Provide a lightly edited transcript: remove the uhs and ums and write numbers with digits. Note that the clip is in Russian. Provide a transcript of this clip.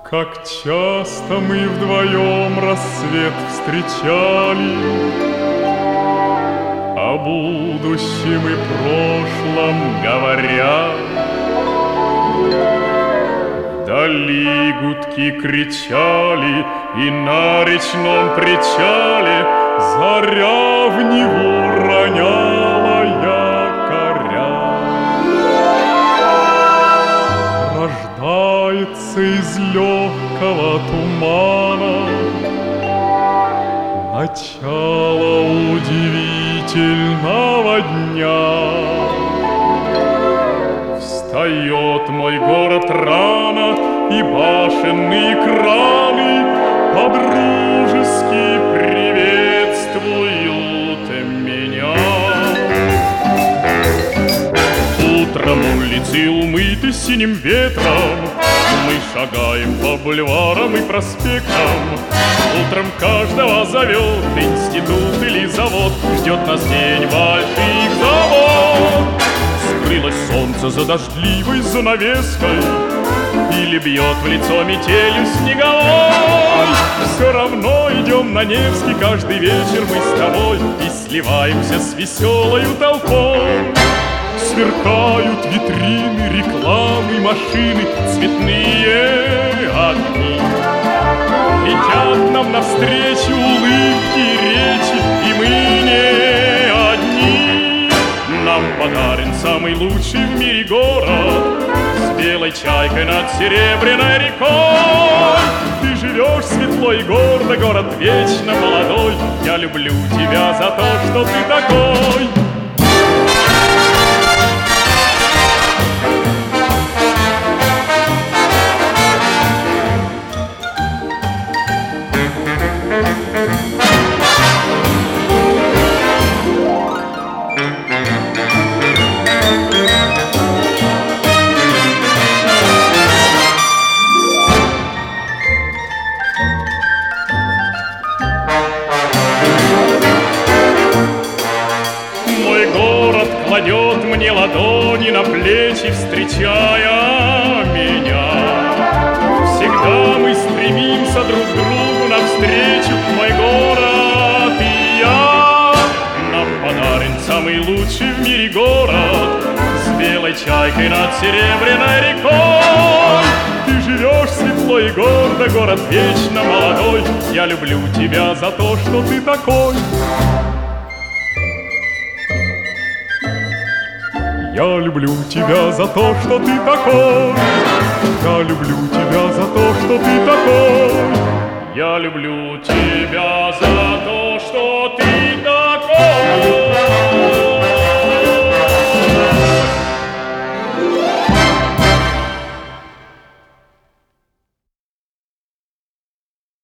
Как часто мы вдвоем рассвет встречали, о будущем и прошлом говоря. Вдали гудки кричали, и на речном причале заря в Неву роняла якоря. Рождается из легкого тумана начало удивительного дня. Встает мой город рано, и башенные краны подружески приветствуют меня. Утром улицы умыты синим ветром, мы шагаем по бульварам и проспектам. Утром каждого зовет институт или завод, ждет нас день больших забот. Скрылось солнце за дождливой занавеской, или бьет в лицо метелью снеговой. Все равно идем на Невский каждый вечер мы с тобой и сливаемся с веселою толпой. Сверкают витрины, рекламы, машины, цветные огни. Летят нам навстречу улыбки, речи, и мы не одни. Нам подарен самый лучший в мире город с белой чайкой над серебряной рекой. Ты живешь светло и гордо, город вечно молодой. Я люблю тебя за то, что ты такой. Кладет мне ладони на плечи, встречая меня. Всегда мы стремимся друг к другу навстречу, мой город и я. Нам подарен самый лучший в мире город с белой чайкой над серебряной рекой. Ты живешь светло и гордо, город вечно молодой. Я люблю тебя за то, что ты такой. Я люблю тебя за то, что ты такой. Я люблю тебя за то, что ты такой. Я люблю тебя за то,